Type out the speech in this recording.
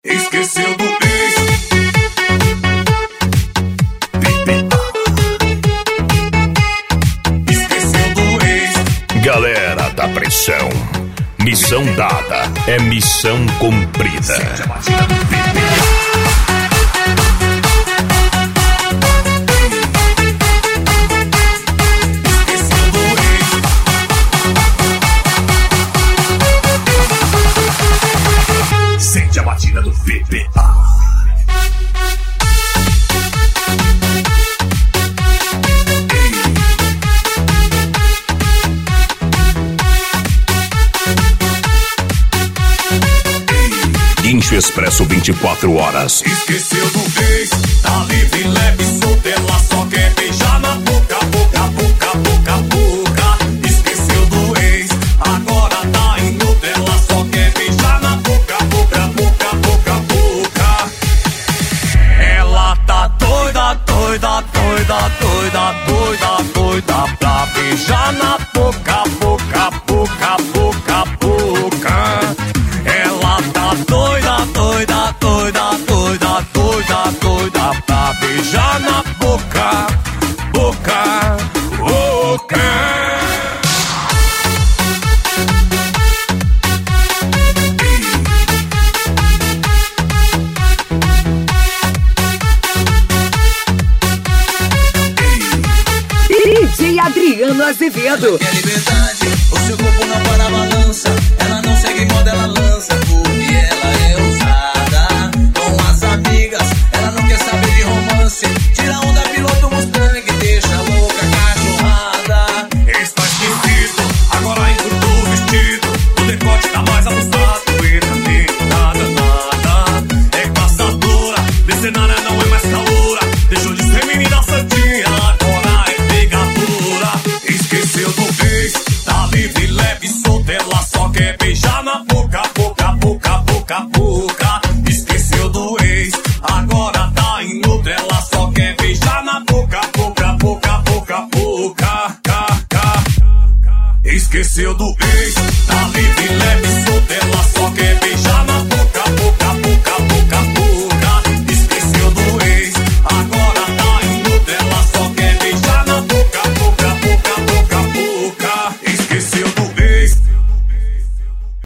Esqueceu do ex. Esqueceu do ex. Galera da pressão, missão dada é missão cumprida. Sente a batida do BPA. Sente a batida do BPA. Guincho Expresso 24 horas. Esqueceu do ex, tá livre, leve, solta, ela só quer beijar na boca, boca, boca, boca, boca. Esqueceu do ex, agora tá em outra, ela só quer beijar na boca, boca, boca, boca, boca. Ela tá doida, doida, doida, doida, doida, doida pra beijar na boca, boca, boca, boca, boca. Ela tá doida, doida, doida, doida, doida, doida pra beijar na boca, boca, boca. DJ Adriano Azevedo. Quer liberdade, o seu corpo não para a balança. Ela não segue moda, ela lança. Porque ela é ousada. Com as amigas, ela não quer saber de romance. Tira onda, piloto Mustang, deixa louca cachorrada. Está esquisito, agora encurtou o vestido. O decote tá mais abusado. E também nada, nada. É caçadora, desse cenário não é mais calora. Deixou de ser menina santinha, agora é pegadora. Esqueceu do ex, tá livre, leve, solta, ela só quer beijar na boca, boca, boca, boca, boca. Esqueceu do ex, agora tá em outra, ela só quer beijar na boca, boca, boca, boca, boca, ca, ca. Esqueceu do ex, tá livre, leve,